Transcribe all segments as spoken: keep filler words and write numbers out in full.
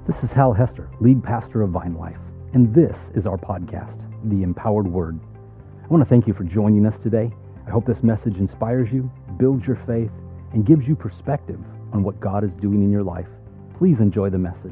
This is Hal Hester, lead pastor of Vine Life, and this is our podcast, The Empowered Word. I want to thank you for joining us today. I hope this message inspires you, builds your faith, and gives you perspective on what God is doing in your life. Please enjoy the message.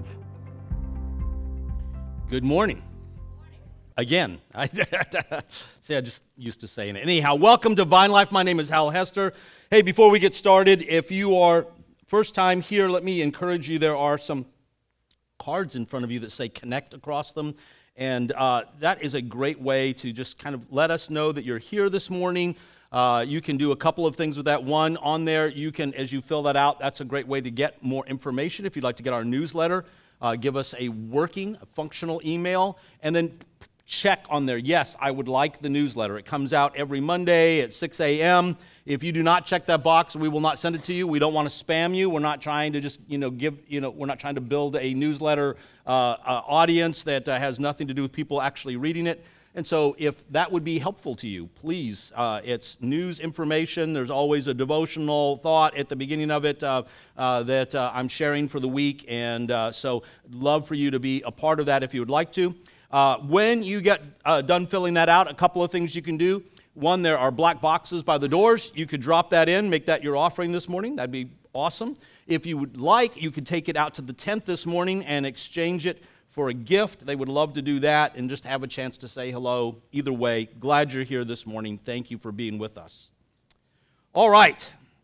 Good morning. Again, I, see, I just used to saying it. Anyhow, welcome to Vine Life. My name is Hal Hester. Hey, before we get started, if you are first time here, let me encourage you. There are some cards in front of you that say Connect across them, and uh, that is a great way to just kind of let us know that you're here this morning. Uh, you can do a couple of things with that. One, on there, you can, as you fill that out, that's a great way to get more information. If you'd like to get our newsletter, uh, give us a working, a functional email, and then check on there. Yes, I would like the newsletter. It comes out every Monday at six a.m. If you do not check that box, we will not send it to you. We don't want to spam you. We're not trying to just, you know, give, you know, we're not trying to build a newsletter uh, uh, audience that uh, has nothing to do with people actually reading it. And so if that would be helpful to you, please, uh, it's news information. There's always a devotional thought at the beginning of it uh, uh, that uh, I'm sharing for the week. And uh, so love for you to be a part of that if you would like to. Uh, when you get uh, done filling that out, a couple of things you can do. One, there are black boxes by the doors. You could drop that in, make that your offering this morning. That'd be awesome. If you would like, you could take it out to the tenth this morning and exchange it for a gift. They would love to do that and just have a chance to say hello. Either way, glad you're here this morning. Thank you for being with us. All right.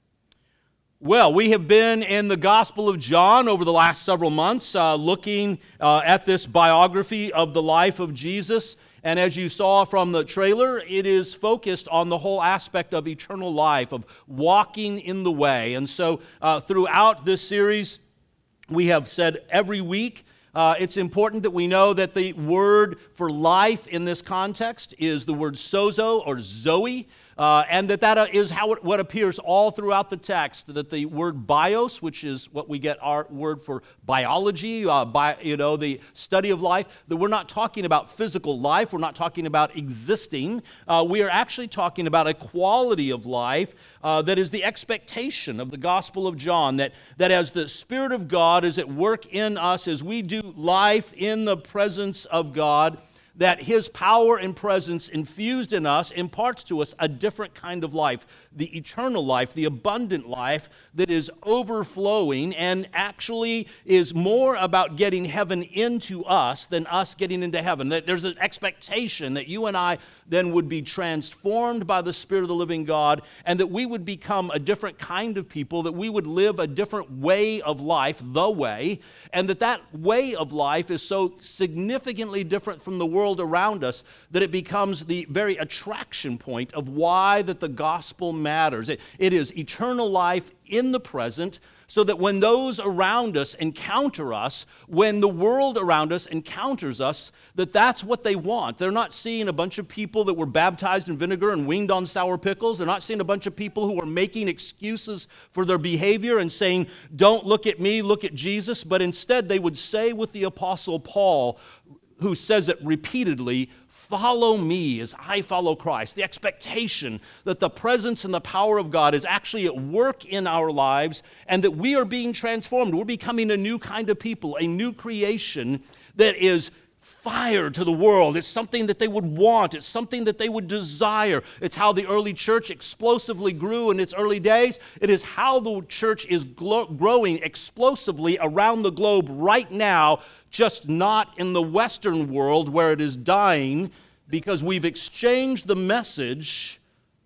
Well, we have been in the Gospel of John over the last several months, uh, looking uh, at this biography of the life of Jesus. And as you saw from the trailer, it is focused on the whole aspect of eternal life, of walking in the way. And so uh, throughout this series, we have said every week, uh, it's important that we know that the word for life in this context is the word sozo or zoe. Uh, and that that is how it, what appears all throughout the text, that the word bios, which is what we get our word for biology, uh, bi, you know, the study of life, that we're not talking about physical life, we're not talking about existing, uh, we are actually talking about a quality of life uh, that is the expectation of the Gospel of John, that, that as the Spirit of God is at work in us, as we do life in the presence of God, that His power and presence infused in us imparts to us a different kind of life, the eternal life, the abundant life that is overflowing and actually is more about getting heaven into us than us getting into heaven. That there's an expectation that you and I then would be transformed by the Spirit of the living God, and that we would become a different kind of people, that we would live a different way of life, the way, and that that way of life is so significantly different from the world around us that it becomes the very attraction point of why that the gospel matters. It, it is eternal life in the present, so that when those around us encounter us, when the world around us encounters us, that that's what they want. They're not seeing a bunch of people that were baptized in vinegar and weaned on sour pickles. They're not seeing a bunch of people who are making excuses for their behavior and saying, don't look at me, look at Jesus. But instead, they would say with the Apostle Paul, who says it repeatedly, follow me as I follow Christ. The expectation that the presence and the power of God is actually at work in our lives and that we are being transformed. We're becoming a new kind of people, a new creation that is fire to the world. It's something that they would want. It's something that they would desire. It's how the early church explosively grew in its early days. It is how the church is glo- growing explosively around the globe right now, just not in the Western world where it is dying, because we've exchanged the message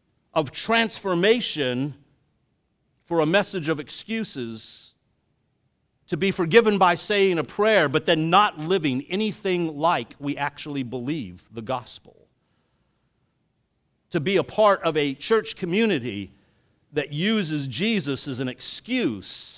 of transformation for a message of excuses, to be forgiven by saying a prayer, but then not living anything like we actually believe the gospel. To be a part of a church community that uses Jesus as an excuse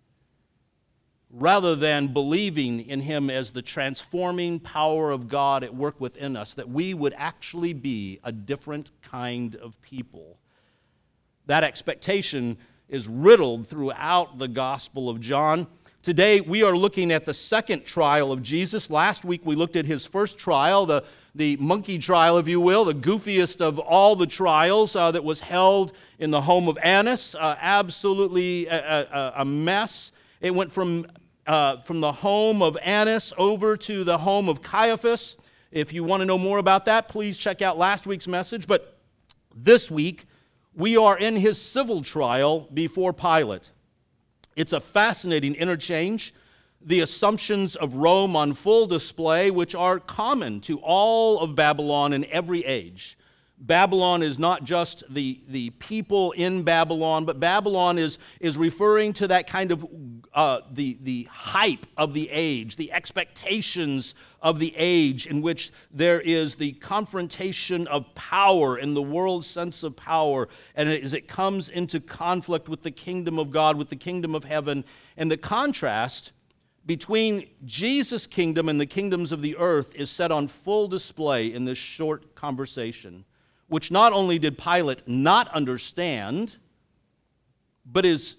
rather than believing in Him as the transforming power of God at work within us, that we would actually be a different kind of people. That expectation is riddled throughout the Gospel of John. Today, we are looking at the second trial of Jesus. Last week, we looked at His first trial, the, the monkey trial, if you will, the goofiest of all the trials uh, that was held in the home of Annas. Uh, absolutely a, a, a mess. It went from uh, from the home of Annas over to the home of Caiaphas. If you want to know more about that, please check out last week's message. But this week, we are in his civil trial before Pilate. It's a fascinating interchange. The assumptions of Rome on full display, which are common to all of Babylon in every age. Babylon is not just the, the people in Babylon, but Babylon is, is referring to that kind of uh, the, the hype of the age, the expectations of the age in which there is the confrontation of power in the world's sense of power, and as it comes into conflict with the kingdom of God, with the kingdom of heaven, and the contrast between Jesus' kingdom and the kingdoms of the earth is set on full display in this short conversation, which not only did Pilate not understand, but is,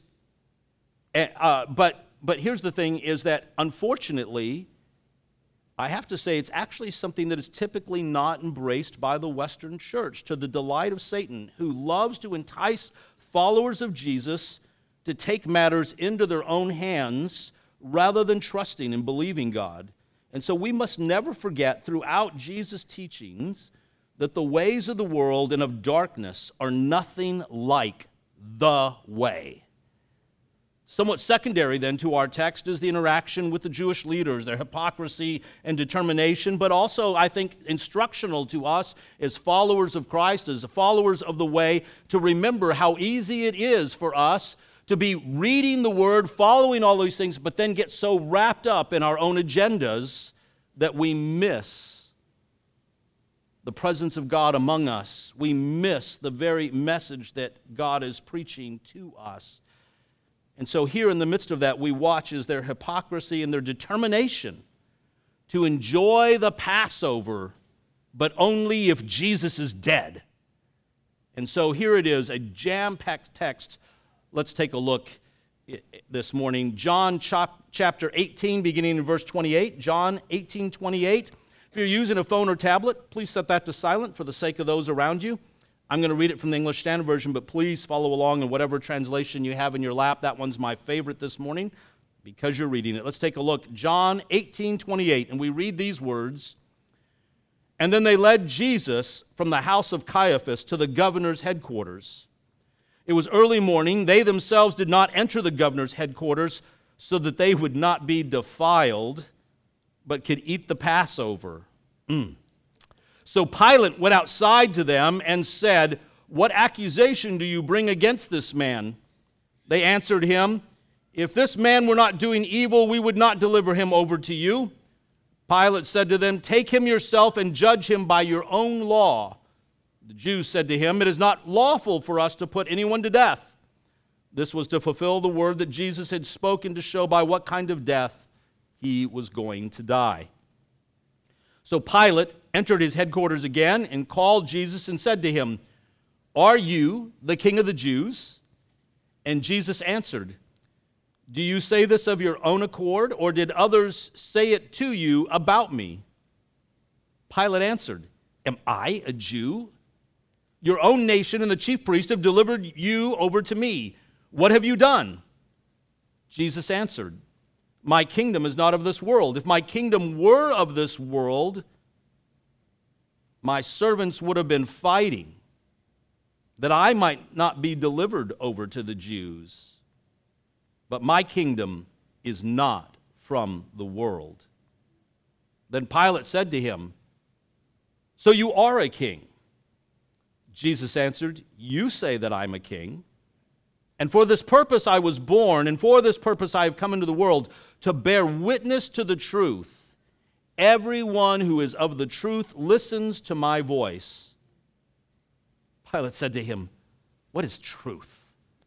uh, but but here's the thing: is that unfortunately, I have to say it's actually something that is typically not embraced by the Western church, to the delight of Satan, who loves to entice followers of Jesus to take matters into their own hands rather than trusting and believing God. And so we must never forget throughout Jesus' teachings that the ways of the world and of darkness are nothing like the way. Somewhat secondary then to our text is the interaction with the Jewish leaders, their hypocrisy and determination, but also, I think, instructional to us as followers of Christ, as followers of the way, to remember how easy it is for us to be reading the Word, following all these things, but then get so wrapped up in our own agendas that we miss the presence of God among us. We miss the very message that God is preaching to us. And so here in the midst of that, we watch as their hypocrisy and their determination to enjoy the Passover, but only if Jesus is dead. And so here it is, a jam-packed text. Let's take a look this morning. John chapter eighteen, beginning in verse twenty-eight. John eighteen, twenty-eight. If you're using a phone or tablet, please set that to silent for the sake of those around you. I'm going to read it from the English Standard Version, but please follow along in whatever translation you have in your lap. That one's my favorite this morning because you're reading it. Let's take a look. John eighteen, twenty-eight, and we read these words. And then they led Jesus from the house of Caiaphas to the governor's headquarters. It was early morning. They themselves did not enter the governor's headquarters so that they would not be defiled, but could eat the Passover. Mm. So Pilate went outside to them and said, "What accusation do you bring against this man?" They answered him, "If this man were not doing evil, we would not deliver him over to you." Pilate said to them, "Take him yourself and judge him by your own law." The Jews said to him, "It is not lawful for us to put anyone to death." This was to fulfill the word that Jesus had spoken to show by what kind of death he was going to die. So Pilate entered his headquarters again and called Jesus and said to him, "Are you the king of the Jews?" And Jesus answered, "Do you say this of your own accord, or did others say it to you about me?" Pilate answered, "Am I a Jew? Your own nation and the chief priest have delivered you over to me. What have you done?" Jesus answered, "My kingdom is not of this world. If my kingdom were of this world, my servants would have been fighting, that I might not be delivered over to the Jews. But my kingdom is not from the world." Then Pilate said to him, "So you are a king?" Jesus answered, "You say that I'm a king. And for this purpose I was born, and for this purpose I have come into the world, to bear witness to the truth. Everyone who is of the truth listens to my voice." Pilate said to him, "What is truth?"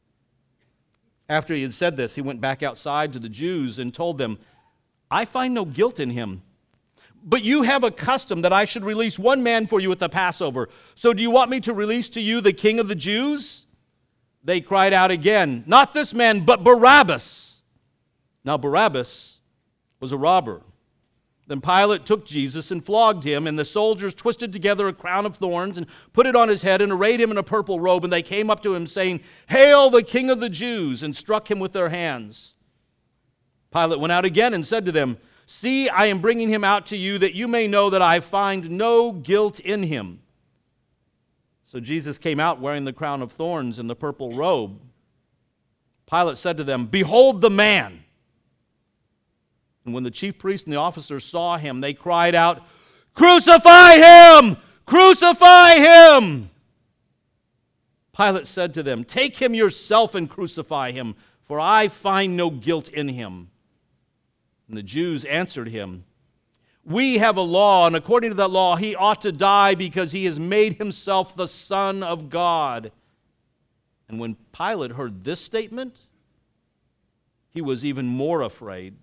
After he had said this, he went back outside to the Jews and told them, "I find no guilt in him. But you have a custom that I should release one man for you at the Passover. So do you want me to release to you the king of the Jews?" They cried out again, "Not this man, but Barabbas." Now Barabbas was a robber. Then Pilate took Jesus and flogged him, and the soldiers twisted together a crown of thorns and put it on his head and arrayed him in a purple robe. And they came up to him saying, "Hail the King of the Jews," and struck him with their hands. Pilate went out again and said to them, "See, I am bringing him out to you, that you may know that I find no guilt in him." So Jesus came out wearing the crown of thorns and the purple robe. Pilate said to them, "Behold the man." And when the chief priests and the officers saw him, they cried out, "Crucify him! Crucify him!" Pilate said to them, "Take him yourself and crucify him, for I find no guilt in him." And the Jews answered him, "We have a law, and according to that law he ought to die because he has made himself the Son of God." And when Pilate heard this statement, he was even more afraid.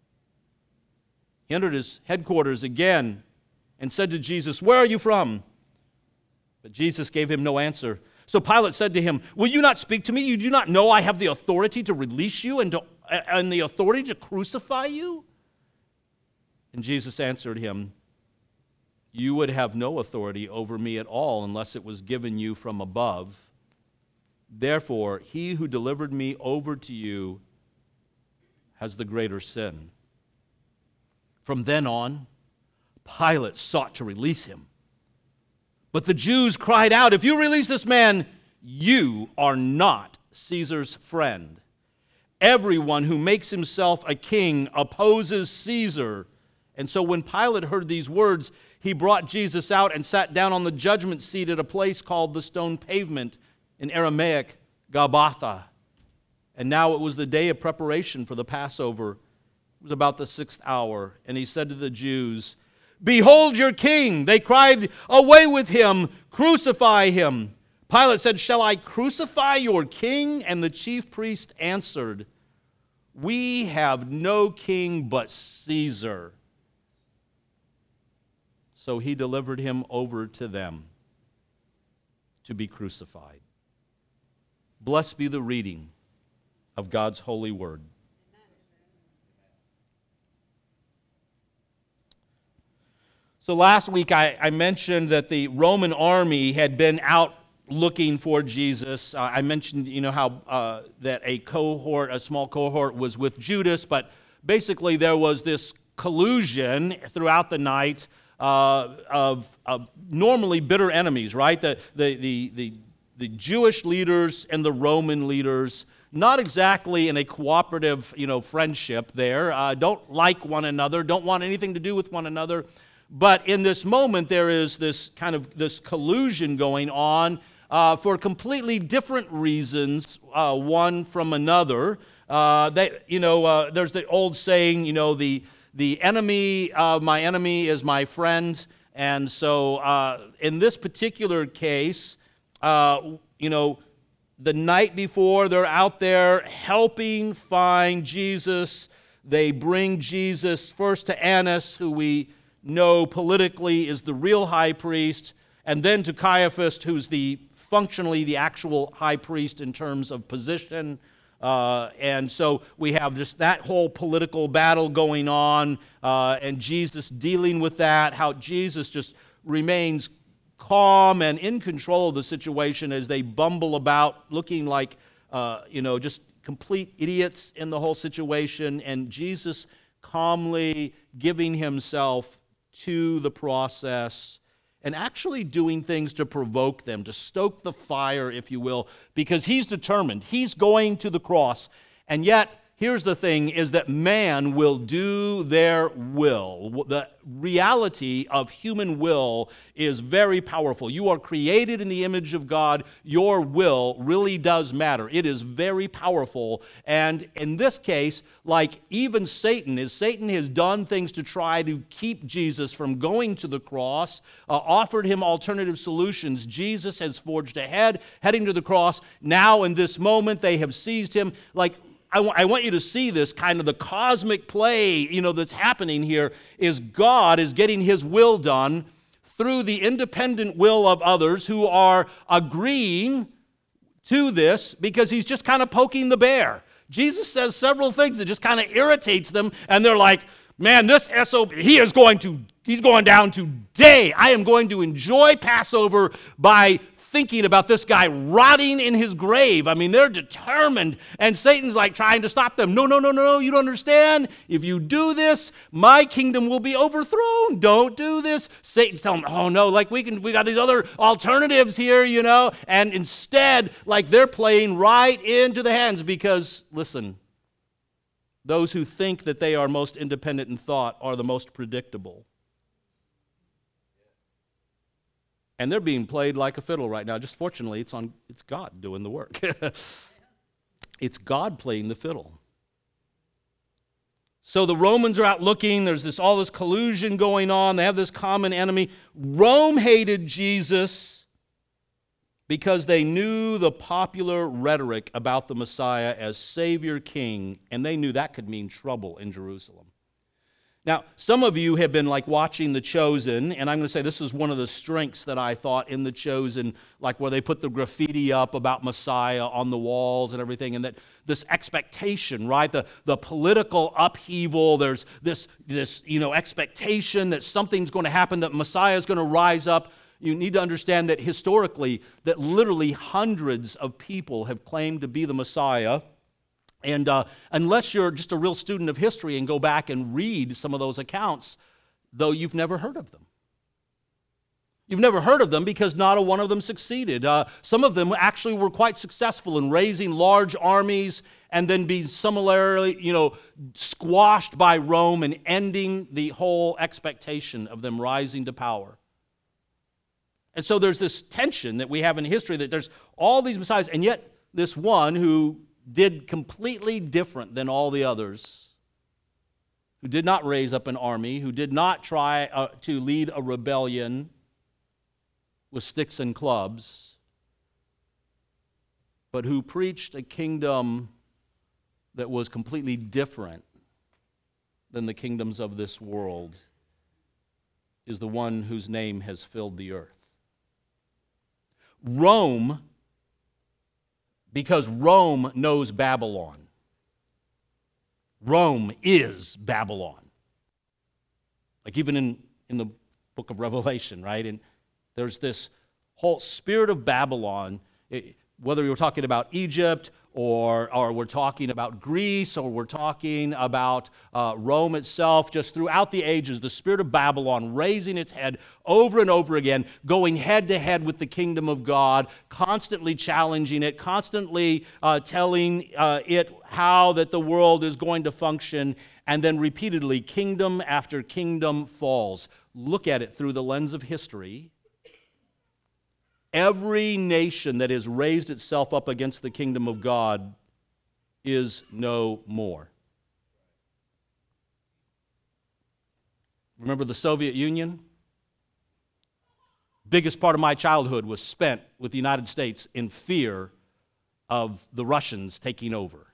He entered his headquarters again and said to Jesus, "Where are you from?" But Jesus gave him no answer. So Pilate said to him, "Will you not speak to me? You do not know I have the authority to release you and, to, and the authority to crucify you?" And Jesus answered him, "You would have no authority over me at all unless it was given you from above. Therefore, he who delivered me over to you has the greater sin." From then on, Pilate sought to release him. But the Jews cried out, "If you release this man, you are not Caesar's friend. Everyone who makes himself a king opposes Caesar." And so when Pilate heard these words, he brought Jesus out and sat down on the judgment seat at a place called the Stone Pavement, in Aramaic, Gabbatha. And now it was the day of preparation for the Passover. It was about the sixth hour, and he said to the Jews, "Behold your king!" They cried, "Away with him! Crucify him!" Pilate said, "Shall I crucify your king?" And the chief priest answered, "We have no king but Caesar." So he delivered him over to them to be crucified. Blessed be the reading of God's holy word. So last week I, I mentioned that the Roman army had been out looking for Jesus. Uh, I mentioned, you know, how uh, that a cohort, a small cohort, was with Judas, but basically there was this collusion throughout the night uh, of, of normally bitter enemies, right? The the the the the Jewish leaders and the Roman leaders, not exactly in a cooperative, you know, friendship there. Uh, don't like one another. Don't want anything to do with one another. But in this moment, there is this kind of this collusion going on uh, for completely different reasons, uh, one from another. Uh, they, you know, uh, there's the old saying, you know, the the enemy of my enemy is my friend. And so, uh, in this particular case, uh, you know, the night before, they're out there helping find Jesus. They bring Jesus first to Annas, who we know politically is the real high priest, and then to Caiaphas, who's the functionally the actual high priest in terms of position. Uh, and so we have just that whole political battle going on, uh, and Jesus dealing with that, how Jesus just remains calm and in control of the situation as they bumble about, looking like, uh, you know, just complete idiots in the whole situation, and Jesus calmly giving himself to the process and actually doing things to provoke them, to stoke the fire, if you will, because he's determined. He's going to the cross. And yet, here's the thing, is that man will do their will. The reality of human will is very powerful. You are created in the image of God. Your will really does matter. It is very powerful. And in this case, like even Satan, as Satan has done things to try to keep Jesus from going to the cross, uh, offered him alternative solutions, Jesus has forged ahead, heading to the cross. Now in this moment, they have seized him. Like, I, w- I want you to see this kind of the cosmic play, you know, that's happening here is God is getting his will done through the independent will of others who are agreeing to this because he's just kind of poking the bear. Jesus says several things that just kind of irritates them, and they're like, man, this S O B, he is going to, he's going down today. I am going to enjoy Passover by thinking about this guy rotting in his grave. I mean, they're determined, and Satan's like trying to stop them. No, no, no, no, no, you don't understand. If you do this, my kingdom will be overthrown. Don't do this. Satan's telling them, oh no, like we can, we got these other alternatives here, you know, and instead, like they're playing right into the hands because, listen, those who think that they are most independent in thought are the most predictable. And they're being played like a fiddle right now. Just fortunately, it's on it's God doing the work. It's God playing the fiddle. So the Romans are out looking. There's this all this collusion going on. They have this common enemy. Rome hated Jesus because they knew the popular rhetoric about the Messiah as Savior King, and they knew that could mean trouble in Jerusalem. Now, some of you have been like watching The Chosen, and I'm going to say this is one of the strengths that I thought in The Chosen, like where they put the graffiti up about Messiah on the walls and everything, and that this expectation, right, the, the political upheaval, there's this, this, you know, expectation that something's going to happen, that Messiah is going to rise up. You need to understand that historically, that literally hundreds of people have claimed to be the Messiah. And uh, unless you're just a real student of history and go back and read some of those accounts, though you've never heard of them. You've never heard of them because not a one of them succeeded. Uh, some of them actually were quite successful in raising large armies and then being similarly, you know, squashed by Rome and ending the whole expectation of them rising to power. And so there's this tension that we have in history that there's all these messiahs, and yet this one who did completely different than all the others, who did not raise up an army, who did not try uh, to lead a rebellion with sticks and clubs, but who preached a kingdom that was completely different than the kingdoms of this world, is the one whose name has filled the earth. Rome, because Rome knows Babylon. Rome is Babylon. Like even in, in the book of Revelation, right? And there's this whole spirit of Babylon, it, whether you're talking about Egypt or, or we're talking about Greece or we're talking about uh, Rome itself, just throughout the ages, the spirit of Babylon raising its head over and over again, going head to head with the kingdom of God, constantly challenging it, constantly uh, telling uh, it how that the world is going to function, and then repeatedly, kingdom after kingdom falls. Look at it through the lens of history. Every nation that has raised itself up against the kingdom of God is no more. Remember the Soviet Union? Biggest part of my childhood was spent with the United States in fear of the Russians taking over.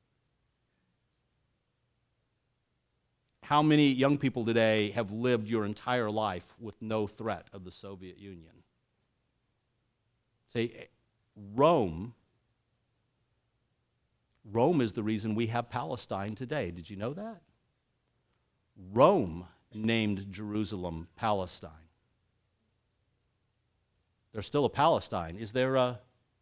How many young people today have lived your entire life with no threat of the Soviet Union? Say, Rome, Rome is the reason we have Palestine today. Did you know that? Rome named Jerusalem Palestine. There's still a Palestine. Is there a,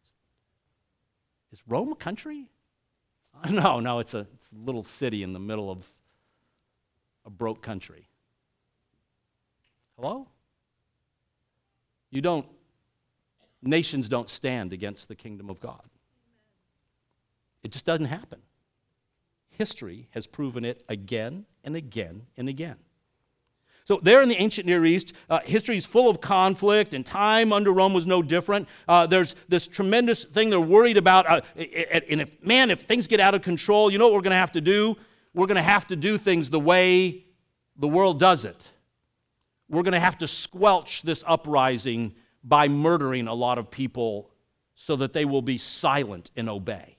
is Rome a country? No, no, it's a, it's a little city in the middle of a broke country. Hello? You don't Nations don't stand against the kingdom of God. It just doesn't happen. History has proven it again and again and again. So there in the ancient Near East, uh, history is full of conflict, and time under Rome was no different. Uh, there's this tremendous thing they're worried about. Uh, and if, man, if things get out of control, you know what we're going to have to do? We're going to have to do things the way the world does it. We're going to have to squelch this uprising by murdering a lot of people so that they will be silent and obey.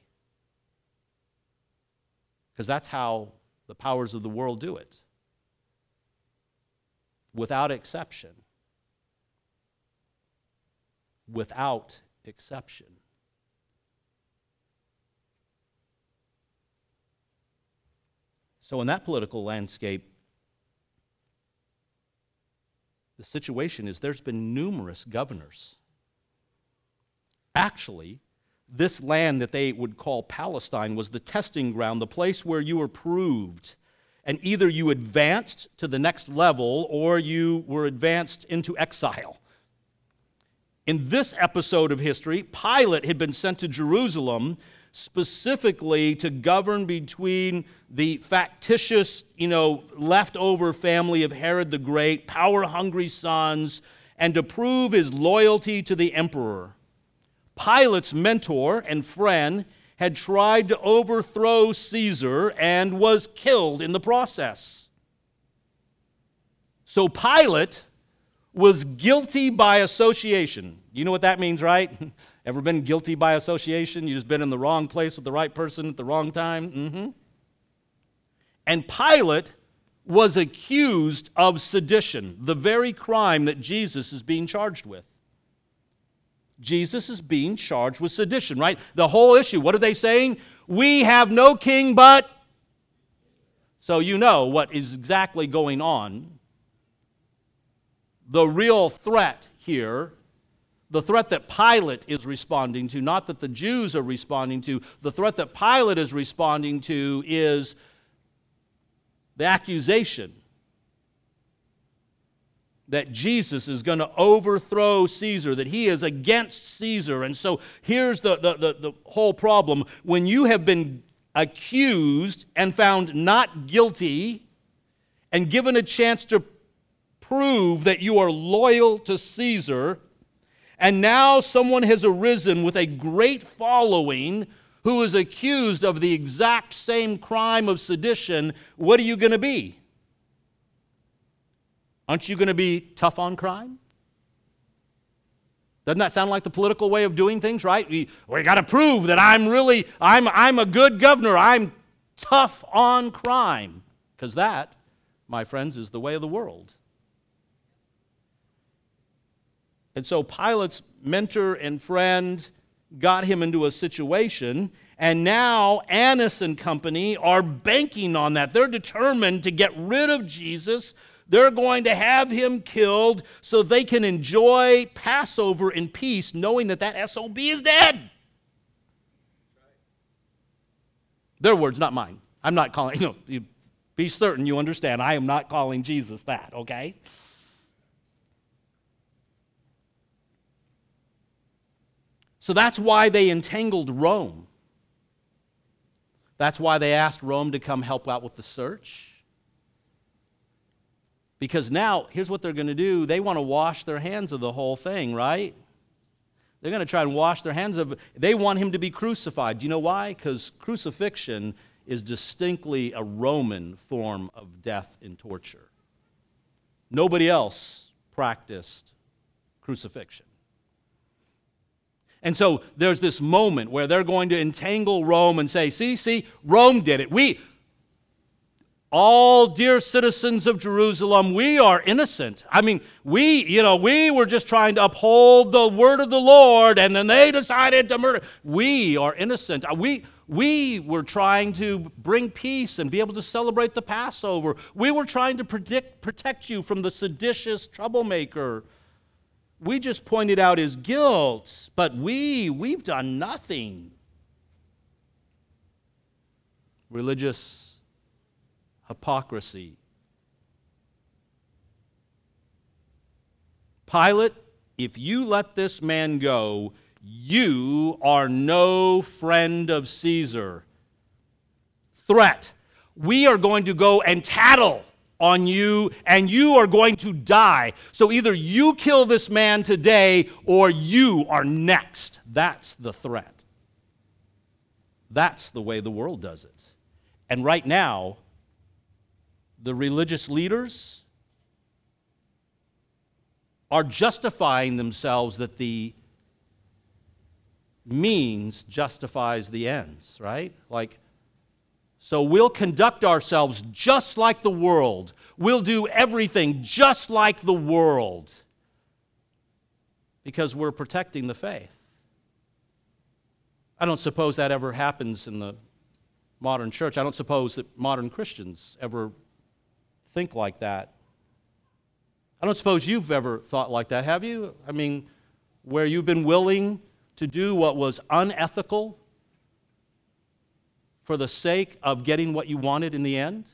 Because that's how the powers of the world do it. Without exception. Without exception. So in that political landscape, the situation is there's been numerous governors Actually, this land that they would call Palestine was the testing ground, the place where you were proved. And either you advanced to the next level or you were advanced into exile. In this episode of history, Pilate had been sent to Jerusalem specifically to govern between the factitious, you know, leftover family of Herod the Great, power-hungry sons, and to prove his loyalty to the emperor. Pilate's mentor and friend had tried to overthrow Caesar and was killed in the process. So Pilate was guilty by association. You know what that means, right? Ever been guilty by association? You just been in the wrong place with the right person at the wrong time? Mm-hmm. And Pilate was accused of sedition, the very crime that Jesus is being charged with. Jesus is being charged with sedition, right? The whole issue, what are they saying? We have no king but... So you know what is exactly going on. The real threat here, the threat that Pilate is responding to, not that the Jews are responding to, the threat that Pilate is responding to is the accusation that Jesus is going to overthrow Caesar, that he is against Caesar. And so here's the, the, the, the whole problem. When you have been accused and found not guilty and given a chance to prove that you are loyal to Caesar, and now someone has arisen with a great following who is accused of the exact same crime of sedition, what are you going to be? Aren't you going to be tough on crime? Doesn't that sound like the political way of doing things, right? We, we got to prove that I'm really, I'm, I'm a good governor. I'm tough on crime. Because that, my friends, is the way of the world. And so Pilate's mentor and friend got him into a situation, and now Annas and company are banking on that. They're determined to get rid of Jesus. They're going to have him killed so they can enjoy Passover in peace, knowing that that S O B is dead. Their words, not mine. I'm not calling, you know, you be certain you understand, I am not calling Jesus that, okay? So that's why they entangled Rome. That's why they asked Rome to come help out with the search. Because now, here's what they're going to do. They want to wash their hands of the whole thing, right? They're going to try and wash their hands of it. They want him to be crucified. Do you know why? Because crucifixion is distinctly a Roman form of death and torture. Nobody else practiced crucifixion. And so there's this moment where they're going to entangle Rome and say, see, see, Rome did it. We, all dear citizens of Jerusalem, we are innocent. I mean, we, you know, we were just trying to uphold the word of the Lord, and then they decided to murder. We are innocent. We, we were trying to bring peace and be able to celebrate the Passover. We were trying to predict, protect you from the seditious troublemaker. We just pointed out his guilt, but we, we've done nothing. Religious hypocrisy. Pilate, if you let this man go, you are no friend of Caesar. Threat. We are going to go and tattle on you, and you are going to die. So either you kill this man today, or you are next. That's the threat. That's the way the world does it. And right now, the religious leaders are justifying themselves that the means justifies the ends, right? Like, so we'll conduct ourselves just like the world. We'll do everything just like the world because we're protecting the faith. I don't suppose that ever happens in the modern church. I don't suppose that modern Christians ever think like that. I don't suppose you've ever thought like that, have you? I mean, where you've been willing to do what was unethical for the sake of getting what you wanted in the end?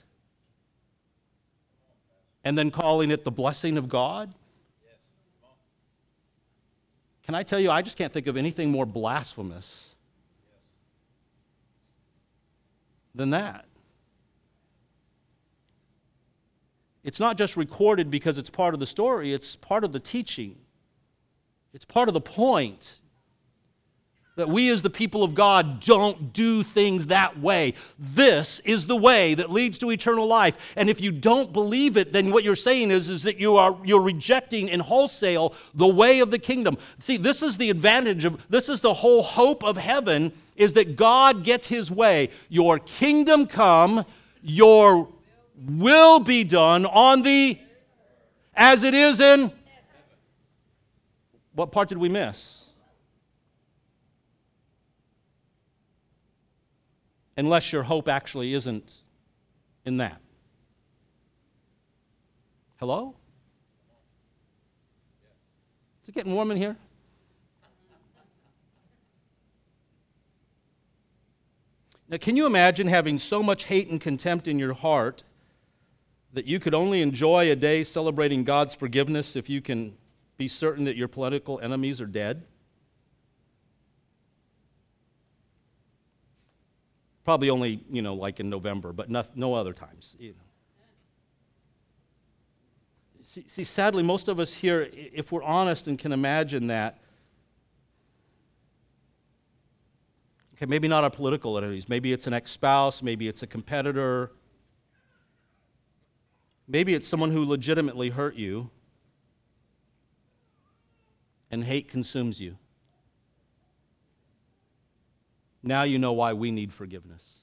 And then calling it the blessing of God? Can I tell you, I just can't think of anything more blasphemous than that. It's not just recorded because it's part of the story, it's part of the teaching. It's part of the point that we as the people of God don't do things that way. This is the way that leads to eternal life. And if you don't believe it, then what you're saying is, is that you are you're rejecting in wholesale the way of the kingdom. See, this is the advantage of, this is the whole hope of heaven, is that God gets his way. Your kingdom come, your will be done on the, as it is in, what part did we miss? Unless your hope actually isn't in that. Hello? Is it getting warm in here? Now, can you imagine having so much hate and contempt in your heart that you could only enjoy a day celebrating God's forgiveness if you can be certain that your political enemies are dead? Probably only, you know, like in November, but no, no other times. You know. See, see, sadly, most of us here, if we're honest and can imagine that, okay, maybe not our political enemies, maybe it's an ex-spouse, maybe it's a competitor, maybe it's someone who legitimately hurt you, and hate consumes you. Now you know why we need forgiveness.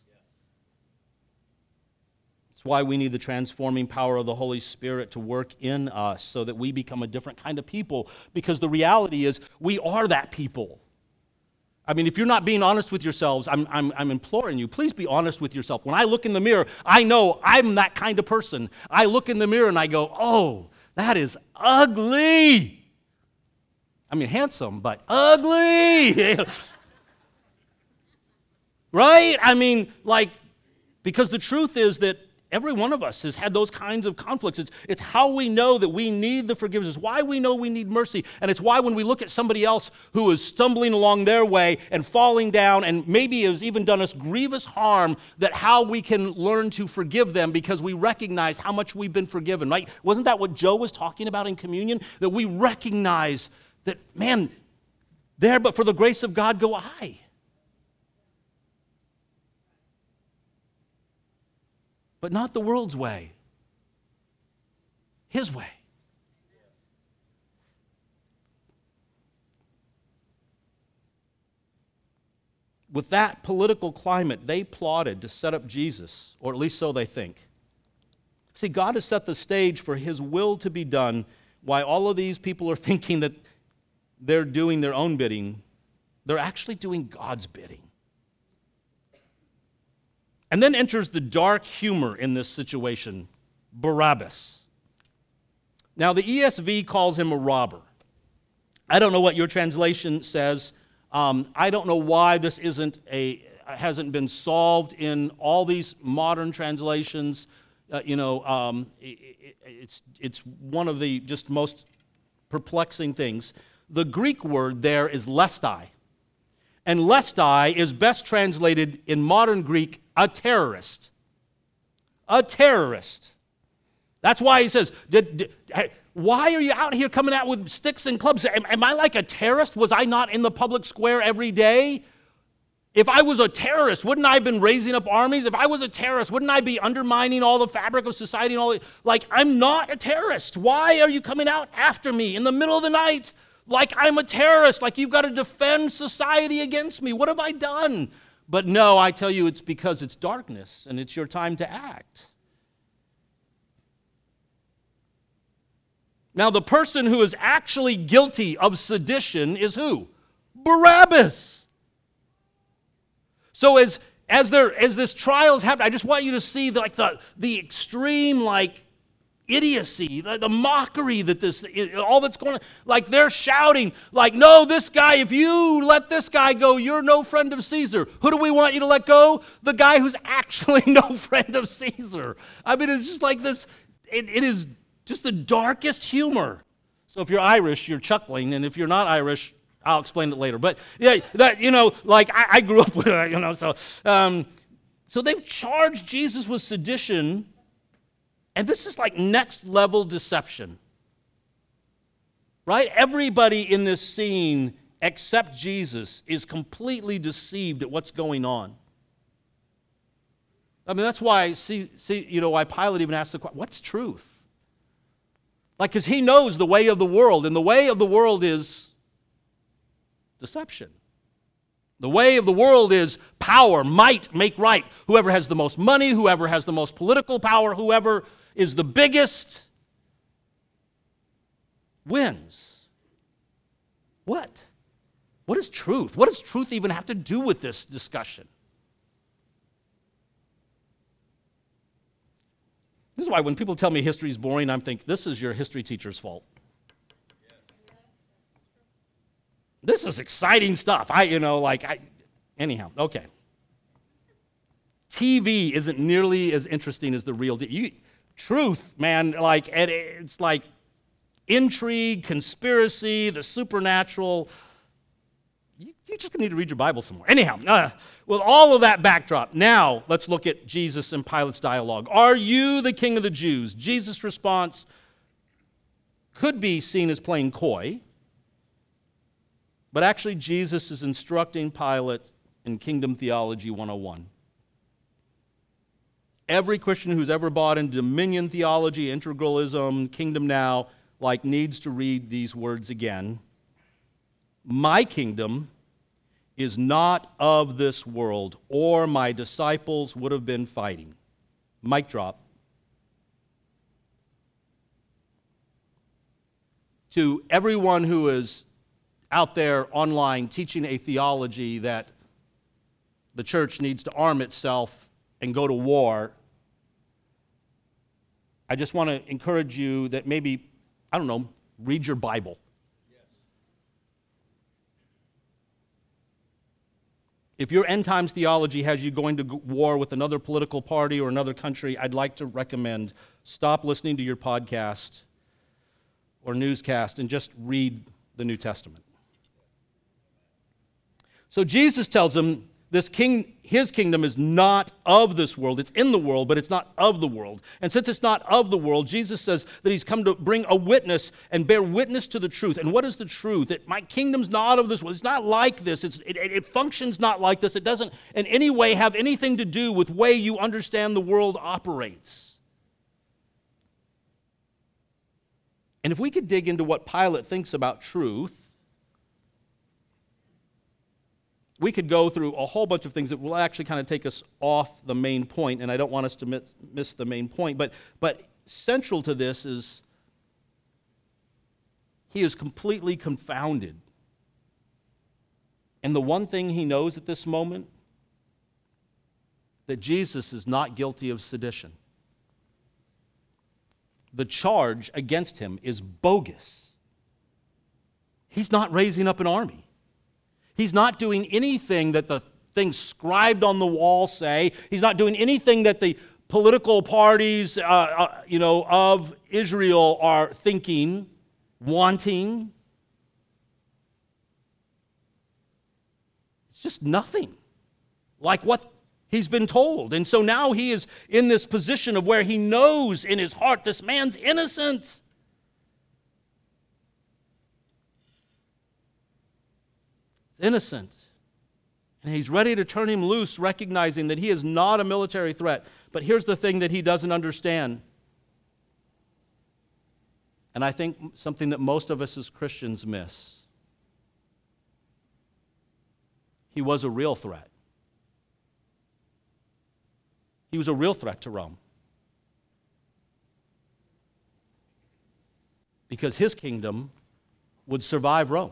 It's why we need the transforming power of the Holy Spirit to work in us so that we become a different kind of people. Because the reality is, we are that people. I mean, if you're not being honest with yourselves, I'm, I'm, I'm imploring you, please be honest with yourself. When I look in the mirror, I know I'm that kind of person. I look in the mirror and I go, oh, that is ugly. I mean, handsome, but ugly. Right? I mean, like, because the truth is that every one of us has had those kinds of conflicts. It's, it's how we know that we need the forgiveness. It's why we know we need mercy. And it's why when we look at somebody else who is stumbling along their way and falling down and maybe has even done us grievous harm, that how we can learn to forgive them because we recognize how much we've been forgiven, right? Wasn't that what Joe was talking about in communion? That we recognize that, man, there but for the grace of God go I. But not the world's way. His way. With that political climate, they plotted to set up Jesus, or at least so they think. See, God has set the stage for his will to be done, while all of these people are thinking that they're doing their own bidding. They're actually doing God's bidding. And then enters the dark humor in this situation, Barabbas. Now, the E S V calls him a robber. I don't know what your translation says. Um, I don't know why this isn't a hasn't been solved in all these modern translations. Uh, you know, um, it, it, it's it's one of the just most perplexing things. The Greek word there is lestai. And lestai is best translated in modern Greek, a terrorist. A terrorist. That's why he says, did, did, hey, why are you out here coming out with sticks and clubs? Am, am I like a terrorist? Was I not in the public square every day? If I was a terrorist, wouldn't I have been raising up armies? If I was a terrorist, wouldn't I be undermining all the fabric of society and all that? Like, I'm not a terrorist. Why are you coming out after me in the middle of the night? Like I'm a terrorist, like you've got to defend society against me. What have I done? But no, I tell you, it's because it's darkness and it's your time to act. Now, the person who is actually guilty of sedition is who? Barabbas. So as as there as this trial is happening, I just want you to see the, like the the extreme like idiocy, the, the mockery that this, all that's going on. Like they're shouting, like, no, this guy, if you let this guy go, you're no friend of Caesar. Who do we want you to let go? The guy who's actually no friend of Caesar. I mean, it's just like this, it, it is just the darkest humor. So if you're Irish, you're chuckling, and if you're not Irish, I'll explain it later. But yeah, that, you know, like I, I grew up with it, you know, so, um, so they've charged Jesus with sedition. And this is like next level deception, right? Everybody in this scene except Jesus is completely deceived at what's going on. I mean, that's why, see, see you know, why Pilate even asked the question, what's truth? Like, because he knows the way of the world, and the way of the world is deception. The way of the world is power, might, make right. Whoever has the most money, whoever has the most political power, whoever is the biggest wins. What? What is truth? What does truth even have to do with this discussion? This is why when people tell me history is boring, I'm thinking, this is your history teacher's fault. This is exciting stuff. I, you know, like, I, anyhow, okay. T V isn't nearly as interesting as the real deal. You, truth, man, like, it, it's like intrigue, conspiracy, the supernatural. You, you just need to read your Bible some more. Anyhow, uh, with all of that backdrop, now let's look at Jesus and Pilate's dialogue. Are you the king of the Jews? Jesus' response could be seen as playing coy, but actually Jesus is instructing Pilate in Kingdom Theology one oh one. Every Christian who's ever bought into dominion theology, integralism, kingdom now, like needs to read these words again. My kingdom is not of this world, or my disciples would have been fighting. Mic drop. To everyone who is out there online teaching a theology that the church needs to arm itself and go to war, I just want to encourage you that maybe, I don't know, read your Bible. Yes. If your end times theology has you going to war with another political party or another country, I'd like to recommend stop listening to your podcast or newscast and just read the New Testament. So Jesus tells him this king, his kingdom is not of this world. It's in the world, but it's not of the world. And since it's not of the world, Jesus says that he's come to bring a witness and bear witness to the truth. And what is the truth? That my kingdom's not of this world. It's not like this. It's, it, it functions not like this. It doesn't in any way have anything to do with the way you understand the world operates. And if we could dig into what Pilate thinks about truth, we could go through a whole bunch of things that will actually kind of take us off the main point, and I don't want us to miss, miss the main point. But, but central to this is he is completely confounded. And the one thing he knows at this moment, that Jesus is not guilty of sedition. The charge against him is bogus. He's not raising up an army. He's not doing anything that the things scribed on the wall say. He's not doing anything that the political parties, uh, uh, you know, of Israel are thinking, wanting. It's just nothing like what he's been told. And so now he is in this position of where he knows in his heart this man's innocent. Innocent. And he's ready to turn him loose, recognizing that he is not a military threat. But here's the thing that he doesn't understand. And I think something that most of us as Christians miss. He was a real threat. He was a real threat to Rome. Because his kingdom would survive Rome.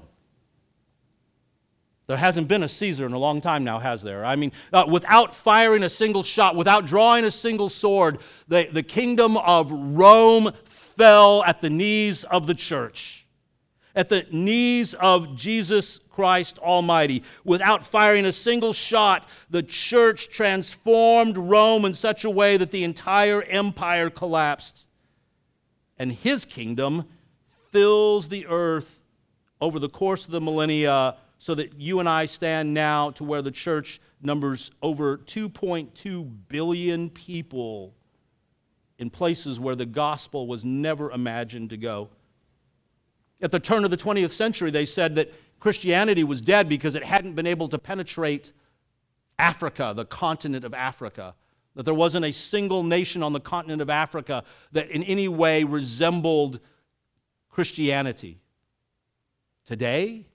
There hasn't been a Caesar in a long time now, has there? I mean, uh, without firing a single shot, without drawing a single sword, the, the kingdom of Rome fell at the knees of the church, at the knees of Jesus Christ Almighty. Without firing a single shot, the church transformed Rome in such a way that the entire empire collapsed. And his kingdom fills the earth over the course of the millennia, so that you and I stand now to where the church numbers over two point two billion people in places where the gospel was never imagined to go. At the turn of the twentieth century, they said that Christianity was dead because it hadn't been able to penetrate Africa, the continent of Africa. That there wasn't a single nation on the continent of Africa that in any way resembled Christianity. Today,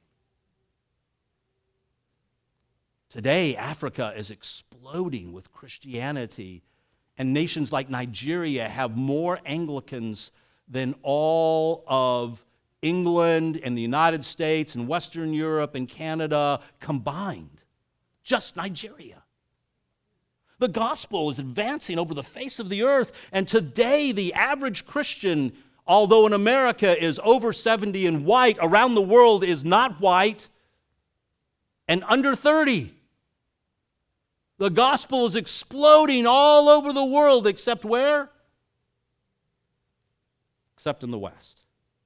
today Africa is exploding with Christianity, and nations like Nigeria have more Anglicans than all of England and the United States and Western Europe and Canada combined. Just Nigeria. The gospel is advancing over the face of the earth, and today the average Christian, although in America is over seventy and white, around the world is not white and under thirty. The gospel is exploding all over the world, except where? Except in the West.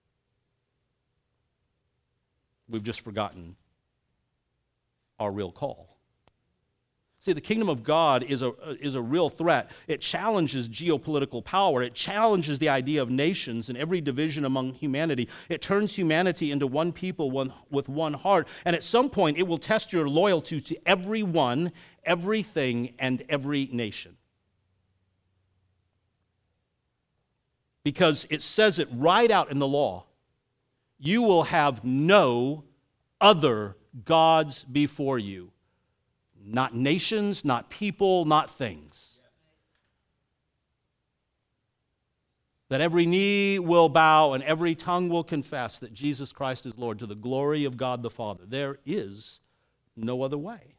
We've just forgotten our real call. See, the kingdom of God is a, is a real threat. It challenges geopolitical power. It challenges the idea of nations and every division among humanity. It turns humanity into one people one, with one heart. And at some point, it will test your loyalty to everyone, everything, and every nation. Because it says it right out in the law. You will have no other gods before you. Not nations, not people, not things. That every knee will bow and every tongue will confess that Jesus Christ is Lord to the glory of God the Father. There is no other way.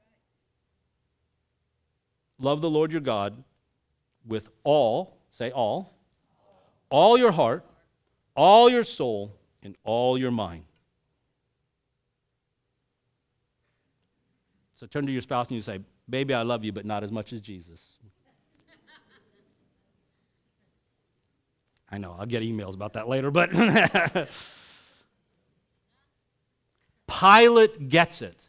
Love the Lord your God with all, say all, all your heart, all your soul, and all your mind. So turn to your spouse and you say, baby, I love you, but not as much as Jesus. I know, I'll get emails about that later, but Pilate gets it.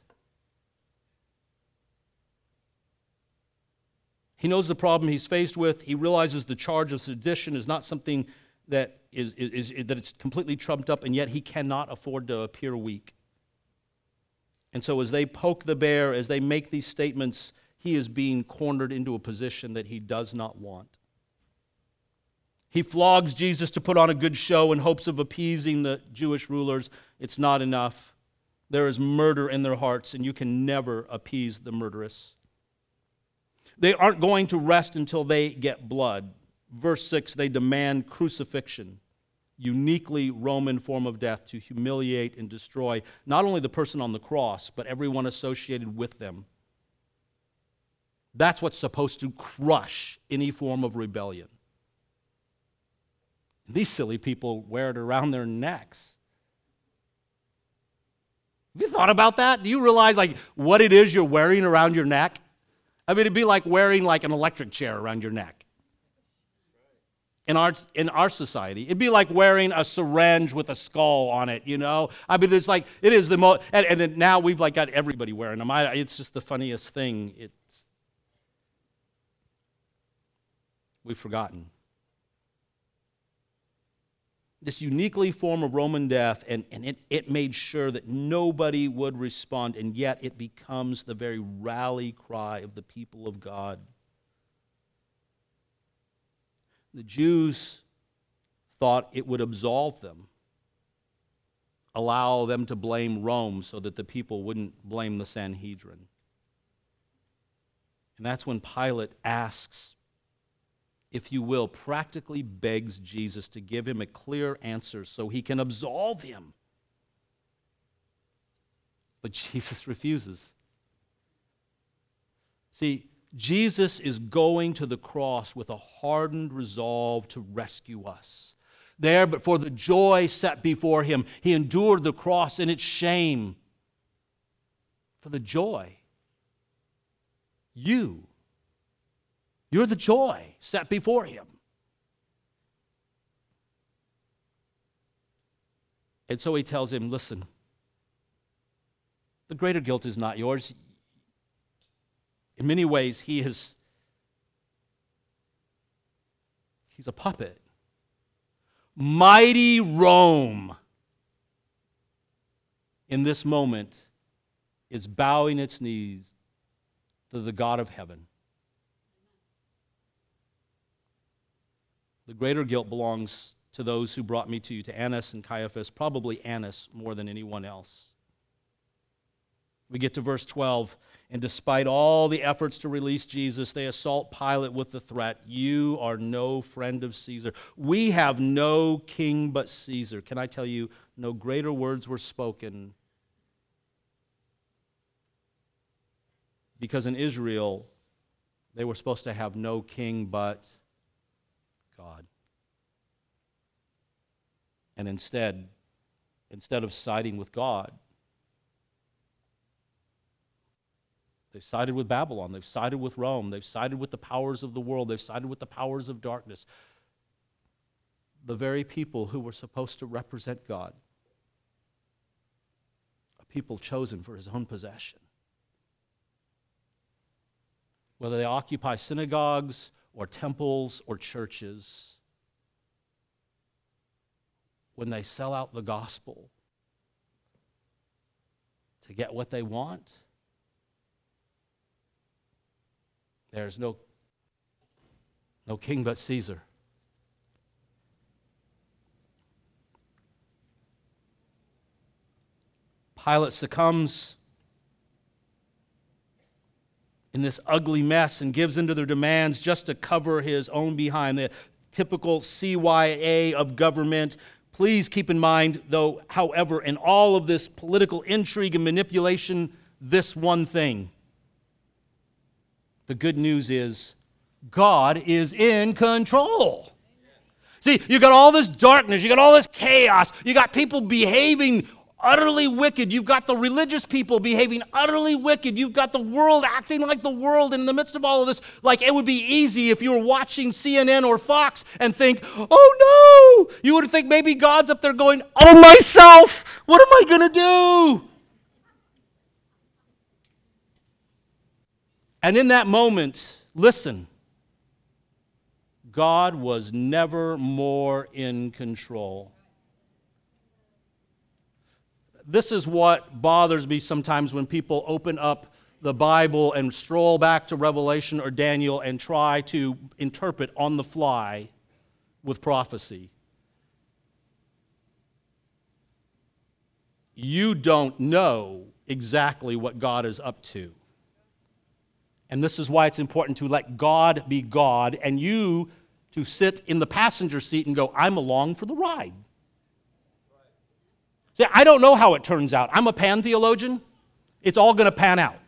He knows the problem he's faced with. He realizes the charge of sedition is not something that is, is, is that it's completely trumped up, and yet he cannot afford to appear weak. And so as they poke the bear, as they make these statements, he is being cornered into a position that he does not want. He flogs Jesus to put on a good show in hopes of appeasing the Jewish rulers. It's not enough. There is murder in their hearts, and you can never appease the murderous. They aren't going to rest until they get blood. Verse six, they demand crucifixion. Uniquely Roman form of death to humiliate and destroy not only the person on the cross, but everyone associated with them. That's what's supposed to crush any form of rebellion. These silly people wear it around their necks. Have you thought about that? Do you realize like what it is you're wearing around your neck? I mean, it'd be like wearing like an electric chair around your neck. In our, in our society, it'd be like wearing a syringe with a skull on it, you know? I mean, it's like, it is the most, and, and then now we've like got everybody wearing them. I, it's just the funniest thing. It's, we've forgotten. This uniquely form of Roman death, and, and it, it made sure that nobody would respond, and yet it becomes the very rally cry of the people of God. The Jews thought it would absolve them, allow them to blame Rome so that the people wouldn't blame the Sanhedrin. And that's when Pilate asks, if you will, practically begs Jesus to give him a clear answer so he can absolve him. But Jesus refuses. See, Jesus is going to the cross with a hardened resolve to rescue us, there, but for the joy set before him, he endured the cross and its shame. For the joy. You. You're the joy set before him. And so he tells him, listen, the greater guilt is not yours. In many ways, he is, he's a puppet. Mighty Rome, in this moment, is bowing its knees to the God of heaven. The greater guilt belongs to those who brought me to you, to Annas and Caiaphas, probably Annas more than anyone else. We get to verse twelve, and despite all the efforts to release Jesus, they assault Pilate with the threat, you are no friend of Caesar. We have no king but Caesar. Can I tell you, no greater words were spoken, because in Israel, they were supposed to have no king but God. And instead, instead of siding with God, they've sided with Babylon, they've sided with Rome, they've sided with the powers of the world, they've sided with the powers of darkness. The very people who were supposed to represent God, a people chosen for his own possession. Whether they occupy synagogues or temples or churches, when they sell out the gospel to get what they want, there's no, no king but Caesar. Pilate succumbs in this ugly mess and gives into their demands just to cover his own behind. The typical C Y A of government. Please keep in mind, though, however, in all of this political intrigue and manipulation, this one thing. The good news is God is in control. See, you got all this darkness, you got all this chaos, you got people behaving utterly wicked, you've got the religious people behaving utterly wicked, you've got the world acting like the world, and in the midst of all of this, like it would be easy if you were watching C N N or Fox and think, oh no, you would think maybe God's up there going, oh myself, what am I going to do? And in that moment, listen, God was never more in control. This is what bothers me sometimes when people open up the Bible and stroll back to Revelation or Daniel and try to interpret on the fly with prophecy. You don't know exactly what God is up to. And this is why it's important to let God be God and you to sit in the passenger seat and go, I'm along for the ride. See, I don't know how it turns out. I'm a pan-theologian. It's all going to pan out.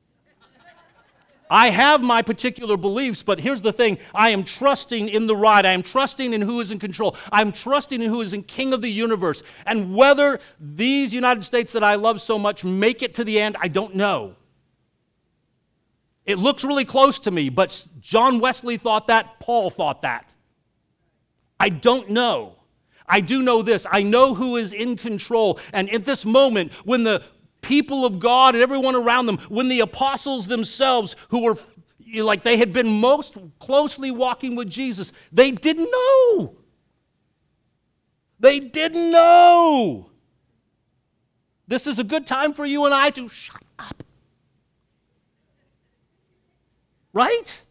I have my particular beliefs, but here's the thing. I am trusting in the ride. I am trusting in who is in control. I'm trusting in who is in king of the universe. And whether these United States that I love so much make it to the end, I don't know. It looks really close to me, but John Wesley thought that, Paul thought that. I don't know. I do know this. I know who is in control. And at this moment, when the people of God and everyone around them, when the apostles themselves, who were like they had been most closely walking with Jesus, they didn't know. They didn't know. This is a good time for you and I to shut up. Right?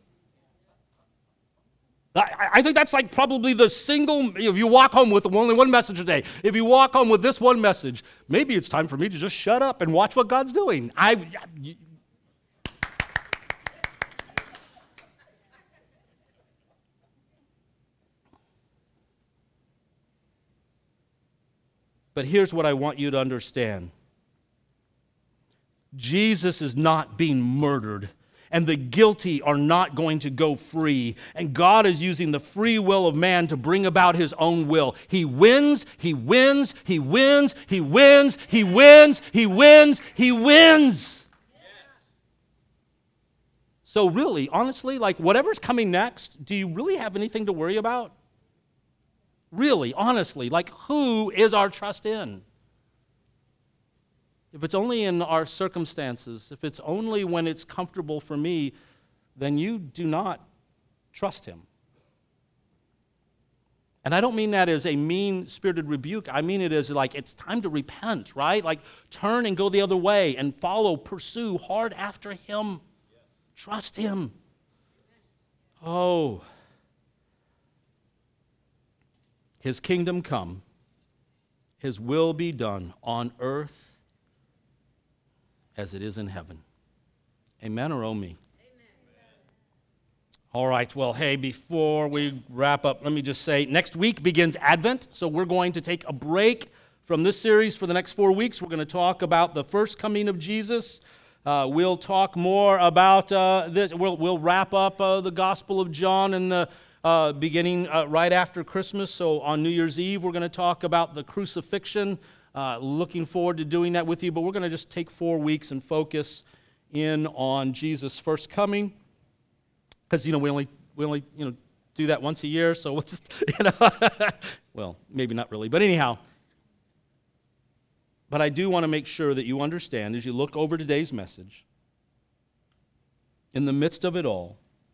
I think that's like probably the single, if you walk home with only one message a day, if you walk home with this one message, maybe it's time for me to just shut up and watch what God's doing. I, I But here's what I want you to understand. Jesus is not being murdered and the guilty are not going to go free. And God is using the free will of man to bring about his own will. He wins, he wins, he wins, he wins, he wins, he wins, he wins. So really, honestly, like whatever's coming next, do you really have anything to worry about? Really, honestly, like who is our trust in? If it's only in our circumstances, if it's only when it's comfortable for me, then you do not trust him. And I don't mean that as a mean-spirited rebuke. I mean it as like it's time to repent, right? Like turn and go the other way and follow, pursue hard after him. Trust him. Oh. His kingdom come. His will be done on earth as it is in heaven. Amen or oh me? Amen. All right, well, hey, before we wrap up, let me just say, next week begins Advent, so we're going to take a break from this series for the next four weeks. We're going to talk about the first coming of Jesus. Uh, we'll talk more about uh, this. We'll, we'll wrap up uh, the Gospel of John in the uh, beginning uh, right after Christmas. So on New Year's Eve, we're going to talk about the crucifixion. Uh, looking forward to doing that with you, but we're going to just take four weeks and focus in on Jesus' first coming, because you know we only we only you know do that once a year, so we'll just you know well maybe not really, but anyhow. But I do want to make sure that you understand as you look over today's message, in the midst of it all.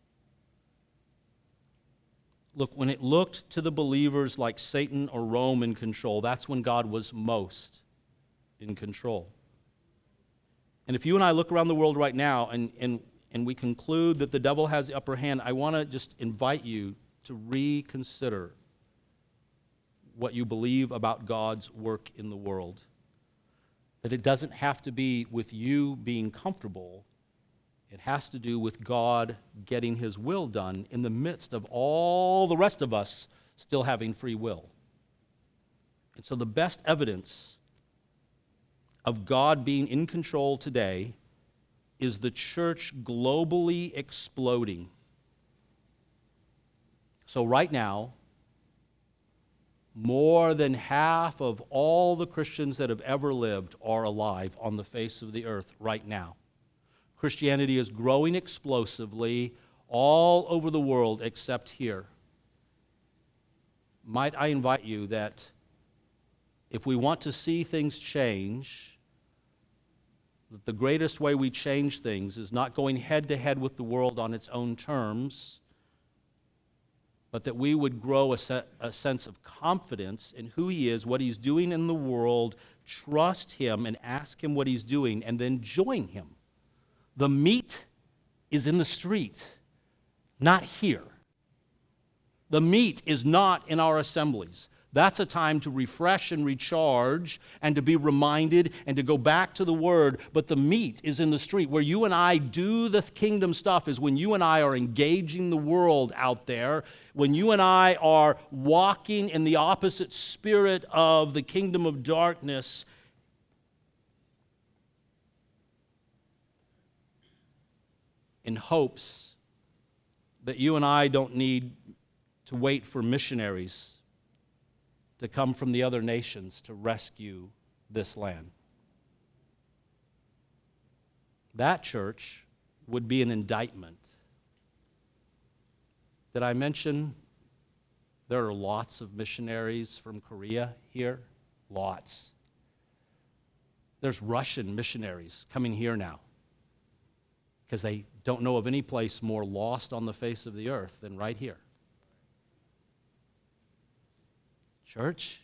Look, when it looked to the believers like Satan or Rome in control, that's when God was most in control. And if you and I look around the world right now and, and, and we conclude that the devil has the upper hand, I want to just invite you to reconsider what you believe about God's work in the world. That it doesn't have to be with you being comfortable. It has to do with God getting his will done in the midst of all the rest of us still having free will. And so the best evidence of God being in control today is the church globally exploding. So right now, more than half of all the Christians that have ever lived are alive on the face of the earth right now. Christianity is growing explosively all over the world except here. Might I invite you that if we want to see things change, that the greatest way we change things is not going head to head with the world on its own terms, but that we would grow a, se- a sense of confidence in who he is, what he's doing in the world, trust him and ask him what he's doing, and then join him. The meat is in the street, not here. The meat is not in our assemblies. That's a time to refresh and recharge and to be reminded and to go back to the Word. But the meat is in the street. Where you and I do the kingdom stuff is when you and I are engaging the world out there, when you and I are walking in the opposite spirit of the kingdom of darkness. In hopes that you and I don't need to wait for missionaries to come from the other nations to rescue this land. That church would be an indictment. Did I mention there are lots of missionaries from Korea here? Lots. There's Russian missionaries coming here now because they don't know of any place more lost on the face of the earth than right here. Church,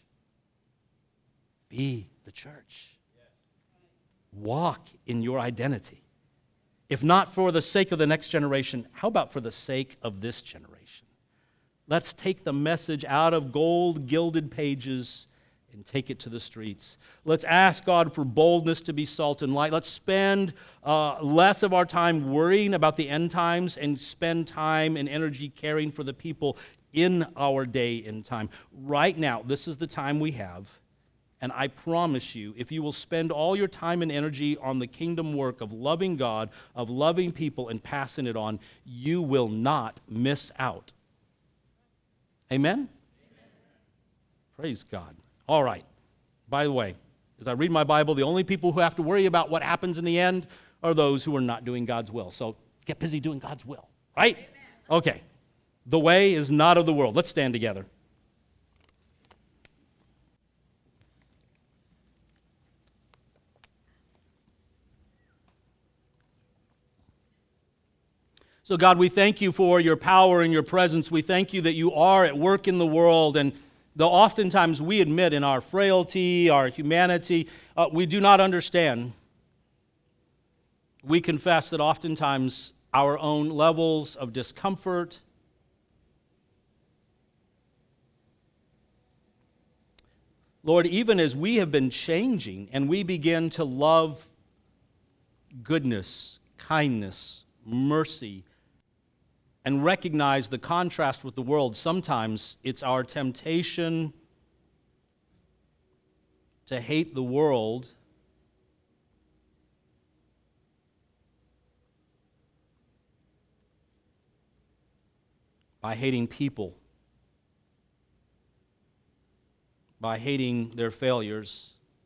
be the church. Walk in your identity. If not for the sake of the next generation, how about for the sake of this generation? Let's take the message out of gold-gilded pages and take it to the streets. Let's ask God for boldness to be salt and light. Let's spend uh, less of our time worrying about the end times and spend time and energy caring for the people in our day and time. Right now, this is the time we have, And I promise you, if you will spend all your time and energy on the kingdom work of loving God, of loving people, and passing it on, you will not miss out. Amen? Amen? Praise God. All right. By the way, as I read my Bible, the only people who have to worry about what happens in the end are those who are not doing God's will. So get busy doing God's will, right? Amen. Okay. The way is not of the world. Let's stand together. So God, we thank you for your power and your presence. We thank you that you are at work in the world. And though oftentimes we admit in our frailty, our humanity, uh, we do not understand, we confess that oftentimes our own levels of discomfort, Lord, even as we have been changing and we begin to love goodness, kindness, mercy, and recognize the contrast with the world, sometimes it's our temptation to hate the world by hating people, by hating their failures,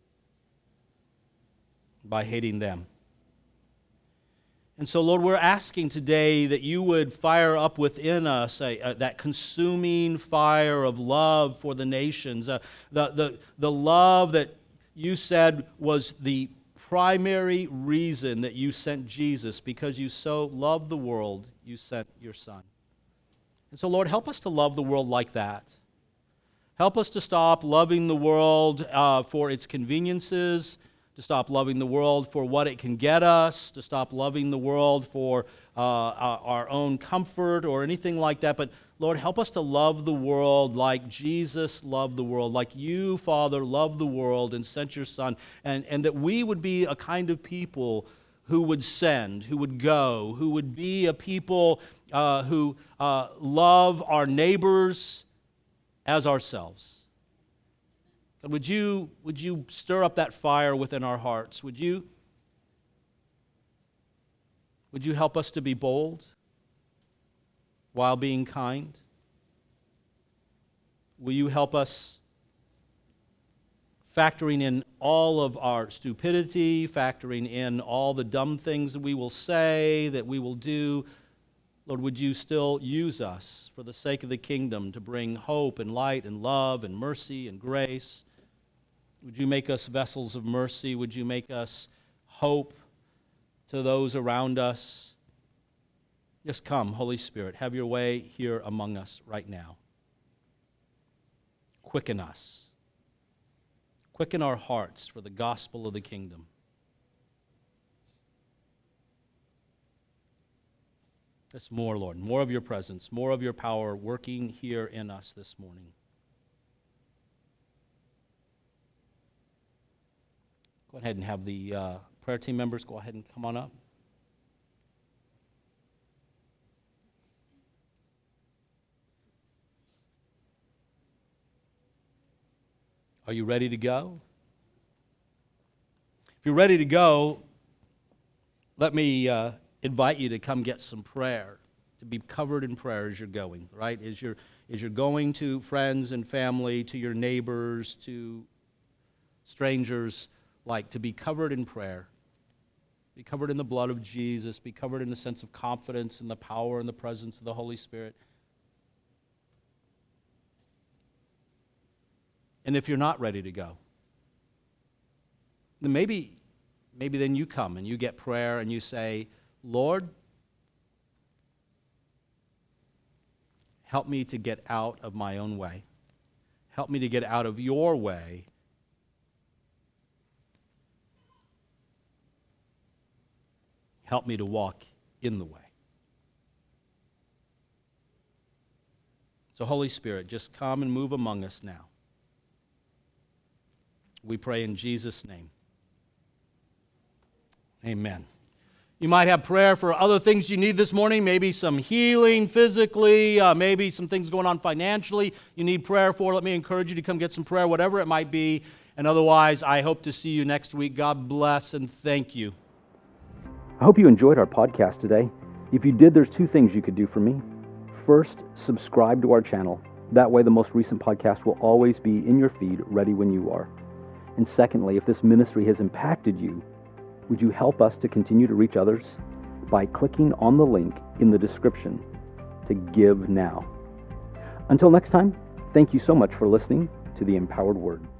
by hating them. And so, Lord, we're asking today that you would fire up within us a, a, that consuming fire of love for the nations, uh, the, the, the love that you said was the primary reason that you sent Jesus, because you so loved the world, you sent your Son. And so, Lord, help us to love the world like that. Help us to stop loving the world uh, for its conveniences, to stop loving the world for what it can get us, to stop loving the world for uh, our own comfort or anything like that. But Lord, help us to love the world like Jesus loved the world, like you, Father, loved the world and sent your Son, and, and that we would be a kind of people who would send, who would go, who would be a people uh, who uh, love our neighbors as ourselves. God, would you, would you stir up that fire within our hearts? Would you, would you help us to be bold while being kind? Will you help us factoring in all of our stupidity, factoring in all the dumb things that we will say, that we will do? Lord, would you still use us for the sake of the kingdom to bring hope and light and love and mercy and grace? Would you make us vessels of mercy? Would you make us hope to those around us? Just come, Holy Spirit, have your way here among us right now. Quicken us. Quicken our hearts for the gospel of the kingdom. Just more, Lord, more of your presence, more of your power working here in us this morning. Go ahead and have the uh, prayer team members go ahead and come on up. Are you ready to go? If you're ready to go, let me uh, invite you to come get some prayer, to be covered in prayer as you're going, right? As you're, as you're going to friends and family, to your neighbors, to strangers, like to be covered in prayer, be covered in the blood of Jesus, be covered in a sense of confidence in the power and the presence of the Holy Spirit. And if you're not ready to go, then maybe, maybe then you come and you get prayer and you say, Lord, help me to get out of my own way. Help me to get out of your way. Help me to walk in the way. So, Holy Spirit, just come and move among us now. We pray in Jesus' name. Amen. You might have prayer for other things you need this morning, maybe some healing physically, uh, maybe some things going on financially you need prayer for. Let me encourage you to come get some prayer, whatever it might be. And otherwise, I hope to see you next week. God bless and thank you. I hope you enjoyed our podcast today. If you did, there's two things you could do for me. First, subscribe to our channel. That way, the most recent podcast will always be in your feed, ready when you are. And secondly, if this ministry has impacted you, would you help us to continue to reach others by clicking on the link in the description to give now? Until next time, thank you so much for listening to the Empowered Word.